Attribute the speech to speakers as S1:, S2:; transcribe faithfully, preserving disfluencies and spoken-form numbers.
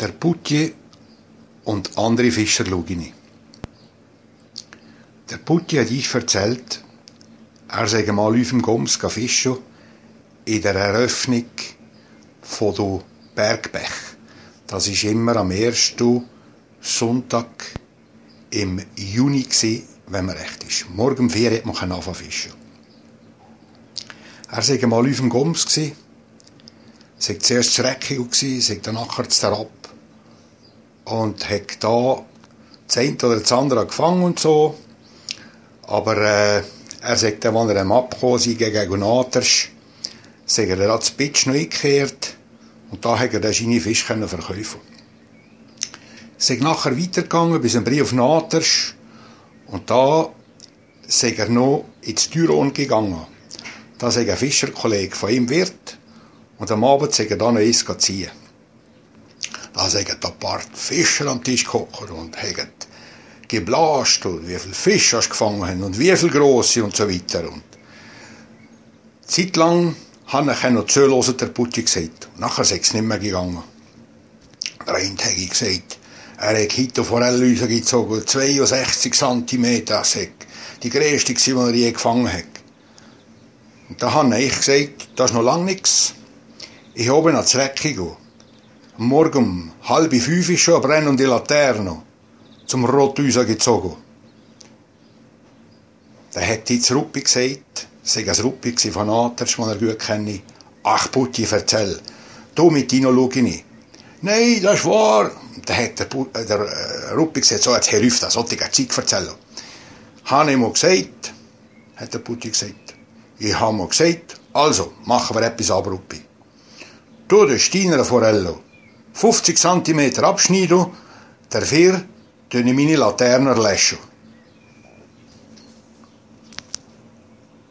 S1: Der Putti und andere Fischerlugini. Der Putti hat uns erzählt, er sei mal auf dem Goms fischen in der Eröffnung von der Bergbech. Das war immer am ersten Sonntag im Juni, wenn man recht ist. Morgen um vier hat man anfangen zu fischen. Er sei mal auf dem Goms gsi, sei zuerst schreckig gsi, sei dann nachher zu Trab und hat da das eine oder das andere gefangen und so. Aber äh, er sagt dann, als er am Abgekommen sei gegen Natersch, sagt er, er hat das Pitch noch eingekehrt und da hat er seine Fische verkaufen. Er ist nachher weitergegangen bis ein Brief auf Natersch und da ist er noch ins Tyron gegangen. Da ist ein Fischerkollege von ihm Wirt und am Abend ist er da noch eins ziehen. Da sind da ein paar Fischer am Tisch gekocht und haben geblascht und wie viele Fische hast gefangen haben und wie viele grosse und so weiter. Und zeitlang habe ich noch zuhören, der Putti gesagt. Und nachher ist es nicht mehr gegangen. Der eine hat gesagt, er hat heute Forelle rausgezogen, zweiundsechzig Zentimeter, das war die grösste, die er je gefangen hat. Und da habe ich gesagt, das ist noch lange nichts. Ich habe oben ans Recke gehen. Am Morgen um halb fünf ist schon eine brennende Laterne zum Rothaus gezogen. Dann hat jetzt Ruppi gesagt, es sei ein Ruppi von Natersch, den er gut kenne. Ach Putti, erzähl, du mit Dino Lugini. Nein, das ist wahr. Dann hat der, äh, der äh, Ruppi gesagt, so, jetzt Herr Rüff, das sollte ich eine Zeit erzählen. Habe ich mal gesagt, hat der Putti gesagt. Ich habe mal gesagt, also, machen wir etwas ab, Ruppi. Du, der Steiner Forello, fünfzig Zentimeter abschneiden, dafür tue ich meine Laterne löschen.